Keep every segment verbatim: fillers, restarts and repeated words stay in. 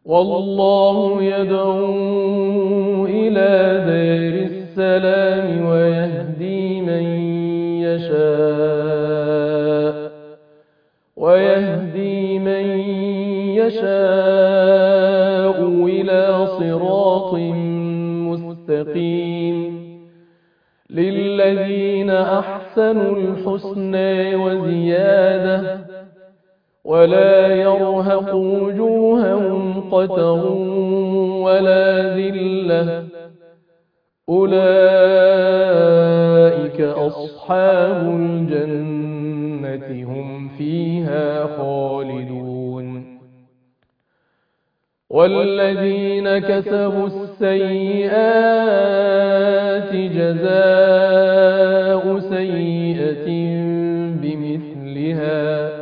والله يدعو إلى دار السلام ويهدي من يشاء ويهدي من يشاء إلى صراط مستقيم للذين أحسنوا الحسنى وزيادة ولا يرهق وجوههم قتر ولا ذلة أولئك أصحاب الجنة هم فيها خالدون والذين كسبوا السيئات جزاء سيئة بمثلها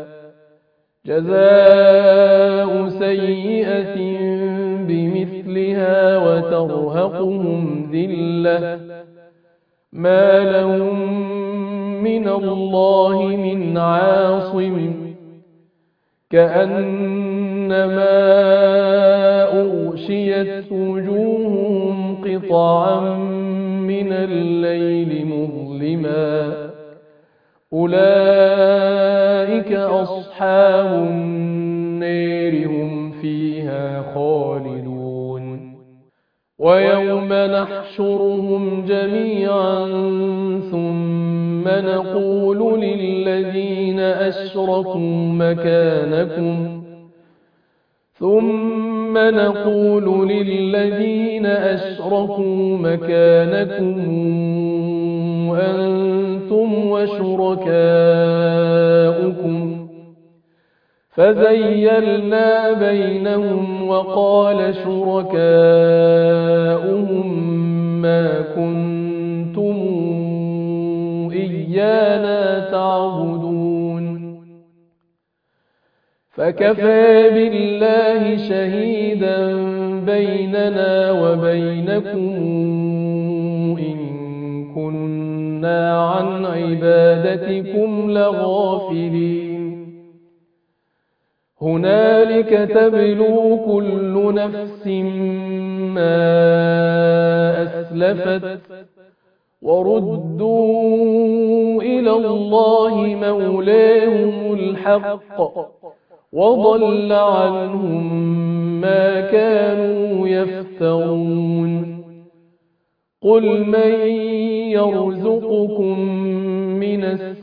جزاء سيئة بمثلها وترهقهم ذلة ما لهم من الله من عاصم كأنما أغشيت وجوههم قطعا من الليل مظلما أولئك أصحاب النار هم فيها خالدون ويوم نحشرهم جميعا ثم نقول للذين أشركوا مكانكم ثم نقول للذين أشركوا مكانكم أنتم وشركاؤكم فزيلنا بينهم وقال شركاؤهم ما كنتم إيانا تعبدون فكفى بالله شهيدا بيننا وبينكم إن كنا عن عبادتكم لغافلين هنالك تبلو كل نفس ما أسلفت وردوا إلى الله مولاهم الحق وضل عنهم ما كانوا يفترون قل من يرزقكم من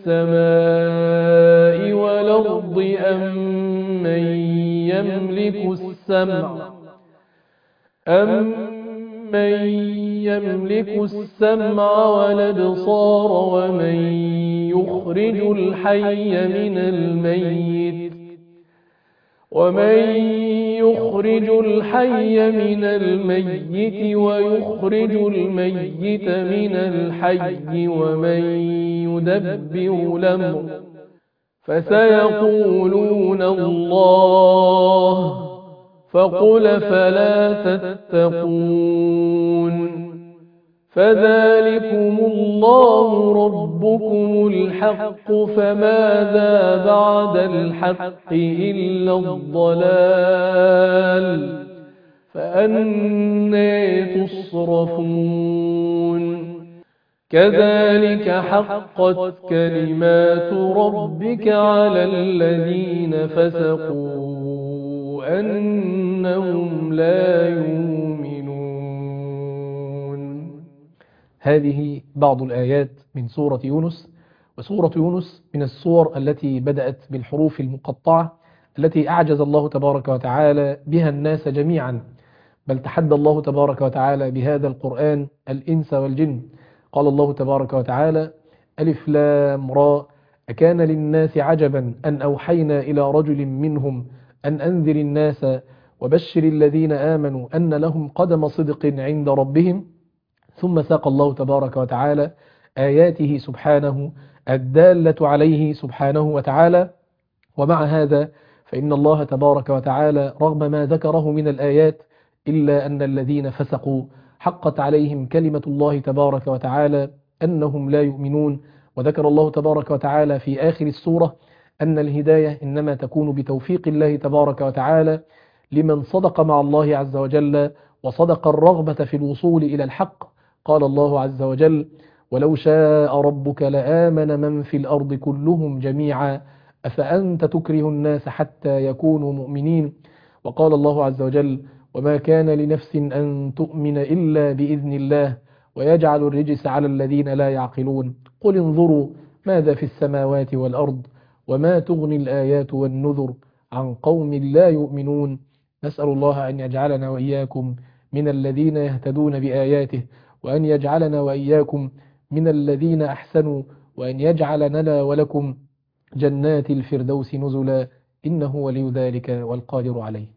السماء والأرض أم من يملك السمع أم من يملك السمع والأبصار ومن يخرج الحي من الميت ومن يخرج الحي من الميت ويخرج الميت من الحي ومن يدبر الأمر فسيقولون الله فقل فلا تتقون فذلكم الله ربكم الحق فماذا بعد الحق إلا الضلال فأنى تصرفون كذلك حقت كلمات ربك على الذين فسقوا أنهم لا يؤمنون. هذه بعض الآيات من سورة يونس. وسورة يونس من السور التي بدأت بالحروف المقطعة التي أعجز الله تبارك وتعالى بها الناس جميعا، بل تحدى الله تبارك وتعالى بهذا القرآن الإنس والجن. قال الله تبارك وتعالى: ألف لام را أكان للناس عجبا أن أوحينا إلى رجل منهم أن أنذر الناس وبشر الذين آمنوا أن لهم قدم صدق عند ربهم. ثم ساق الله تبارك وتعالى آياته سبحانه الدالة عليه سبحانه وتعالى. ومع هذا فإن الله تبارك وتعالى رغم ما ذكره من الآيات إلا أن الذين فسقوا حقت عليهم كلمة الله تبارك وتعالى أنهم لا يؤمنون. وذكر الله تبارك وتعالى في آخر السورة أن الهداية إنما تكون بتوفيق الله تبارك وتعالى لمن صدق مع الله عز وجل وصدق الرغبة في الوصول إلى الحق. قال الله عز وجل: ولو شاء ربك لآمن من في الأرض كلهم جميعا أفأنت تكره الناس حتى يكونوا مؤمنين. وقال الله عز وجل: وما كان لنفس أن تؤمن إلا بإذن الله ويجعل الرجس على الذين لا يعقلون. قل انظروا ماذا في السماوات والأرض وما تغني الآيات والنذر عن قوم لا يؤمنون. نسأل الله أن يجعلنا وإياكم من الذين يهتدون بآياته، وأن يجعلنا وإياكم من الذين أحسنوا، وأن يجعل لنا ولكم جنات الفردوس نزلا، إنه ولي ذلك والقادر عليه.